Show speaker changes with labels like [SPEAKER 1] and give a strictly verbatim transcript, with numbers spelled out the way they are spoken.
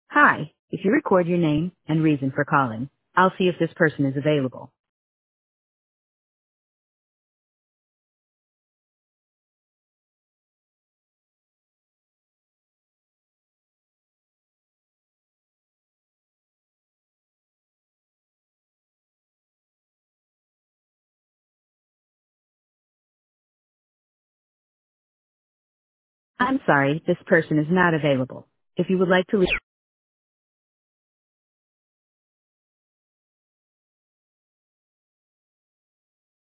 [SPEAKER 1] Hi, if you record your name and reason for calling, I'll see if this person is available. I'm sorry, this person is not available. If you would like to leave